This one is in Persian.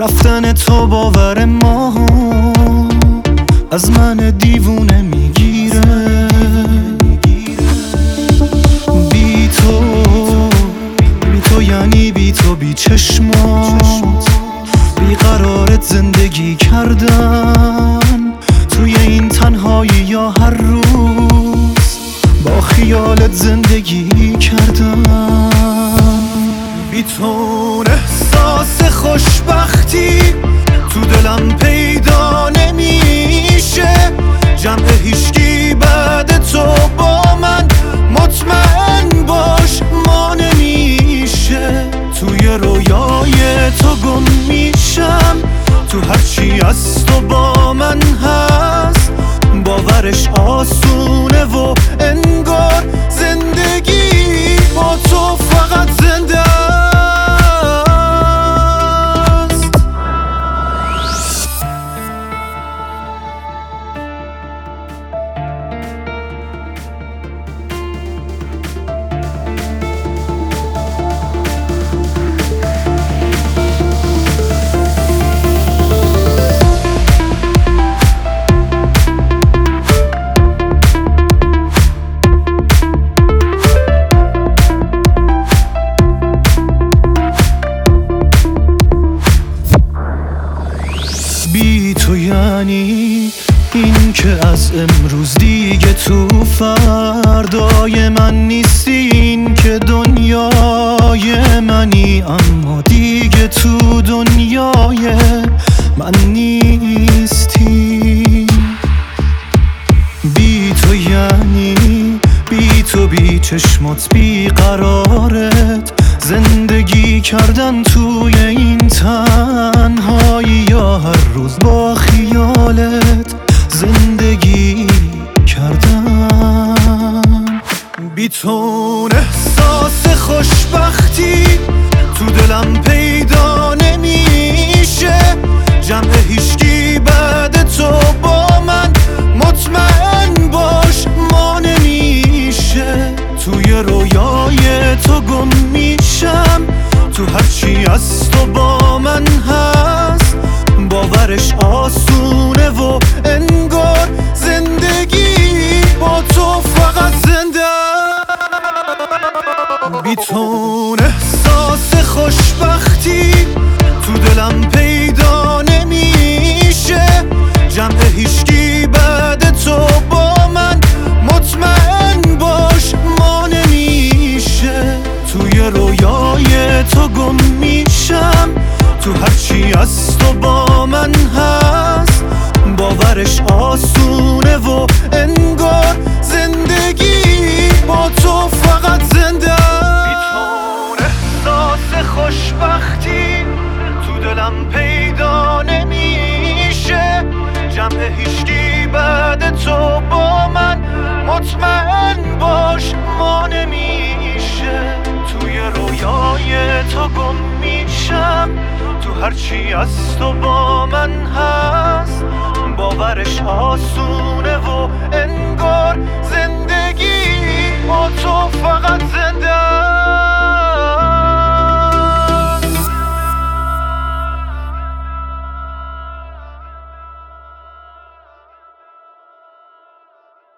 رفتن تو باور ما از من دیوونه میگیره. بی تو یعنی بی تو بی چشمات، بی قرارت زندگی کردن توی این تنهایی یا هر روز با خیالت زندگی کردن. بی تو احساس خوشبختی تو دلم پیدا نمیشه. جمع هیچکی بعد تو با من مطمئن باش ما نمیشه. توی رویای تو گم میشم، تو هرچی از تو با من هست باورش آسونه و انگار زندگی با تو فقط زنده است. بی تو یعنی این که از امروز دیگه تو فردای من نیستی، این که دنیای منی اما دیگه تو دنیای من نیستی. بی تو یعنی بی تو بی چشمات بی قرارت زندگی کردن توی این تنهایی یا هر روز با خیالت زندگی کردن. بی تو احساس خوشبختی تو دلم پیدا نمیشه. جمع هیچکی بعد تو با من مطمئن باش ما نمیشه. توی رویای تو گم میشم، تو هرچی از تو با من هست باورش آسونه و انگار زندگی با تو فقط زنده است. بی تو احساس خوشبختی تو دلم پیدا نمیشه. جمع هیچکی بعد تو با من مطمئن باش ما نمیشه. توی رویای تو گم میشم، تو هرچی از تو با من هست باورش آسونه و انگار زندگی با تو فقط زنده است. بی تو احساس خوشبختی تو دلم پیدا نمیشه. جمع هیچکی بعد تو با من مطمئن باش ما نمیشه. توی رویای تو گم میشم، تو هرچی از تو با من هست باورش آسونه و انگار زندگی با تو فقط زنده است.